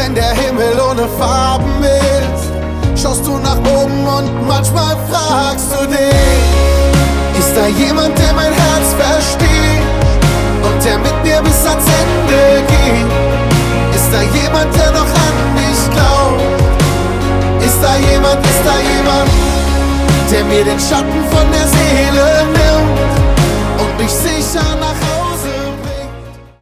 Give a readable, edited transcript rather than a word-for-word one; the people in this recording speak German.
wenn der Himmel ohne Farben ist, schaust du nach oben und manchmal fragst du dich: Ist da jemand, der mein Herz versteht und der mit mir bis ans Ende geht? Ist da jemand, der noch an mich glaubt? Ist da jemand, der mir den Schatten von der Seele